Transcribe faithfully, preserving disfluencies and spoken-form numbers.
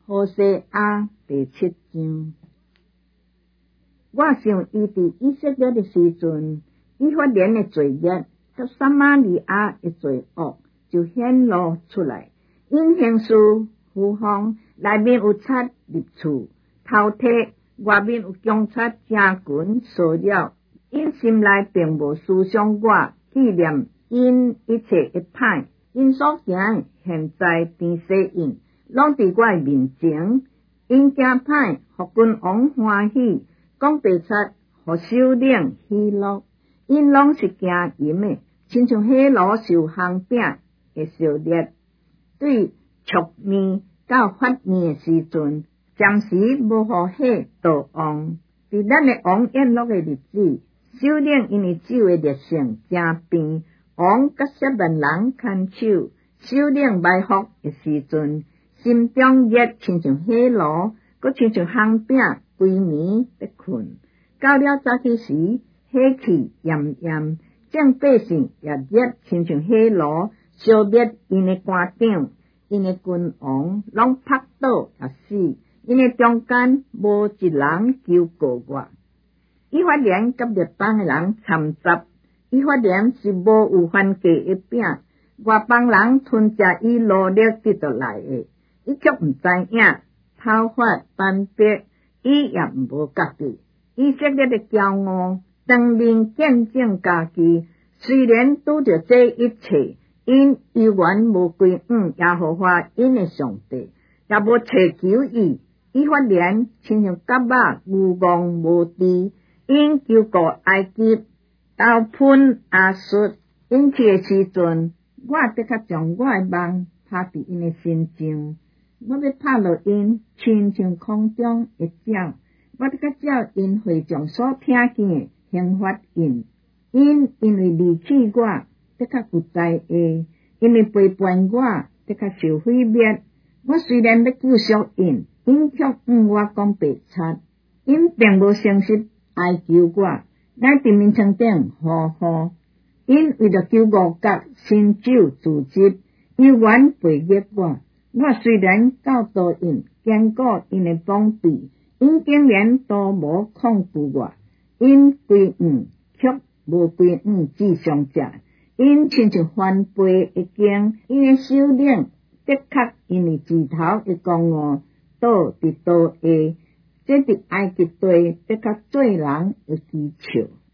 何西阿第七章。我想伊伫以色列的时阵，以法莲的罪孽甲撒玛利亚的罪恶就显露出来。因行事胡方，内面有贼入厝偷摕，外面有强贼正群骚扰。因心内并无思想我，纪念因一切的歹，因所行的现在甜西印，拢伫我的面前。因惊歹，互君王欢喜，讲白贼，互首领喜乐。因拢是惊淫的，亲像火炉受烘饼的烧热，对灼面到发面的时阵，暂时无互火倒旺。伫咱的王宴乐的日子，首领因为酒的烈性真变，王甲色人人牵手，首领埋伏的时阵，心中热亲像火炉，佮亲像烘饼，规暝要困。到了早起时，火气炎炎，众百姓也热亲像火炉，烧热因的官长，因的君王拢拍倒也死，因的中间无一人求告我。以法莲甲列邦的人参杂，以法莲是无有番价的饼，外邦人吞食伊努力得到来的，伊却毋知影，头发斑白，伊也无觉己。以色列的骄傲，当面见证家己，虽然拄着这一切，因依然无归向耶和华因的上帝，也无祈求伊。以法莲亲像蛤仔牛戆无知，因求告埃及，投喷亚述。因去的时阵，我得较将我的梦拍伫因的身上，我要拍落因，亲像空中的鸟。我得较照因会众所听见的刑罚因，因因为离弃我，得较不在下；因为背叛我，得较受毁灭。我虽然要救赎因，因却向我讲白贼。因并无诚实哀求我，乃伫面床顶呼呼。因为了求五角，伸手自执，依然背逆我。我虽然教导因，坚固因的膀臂，因竟然都无控制我。因归向，却无归向至上者。因亲像翻飞的鹰，因的首领的确因为指头的骄傲倒伫刀下，这伫埃及地的确做人的讥笑。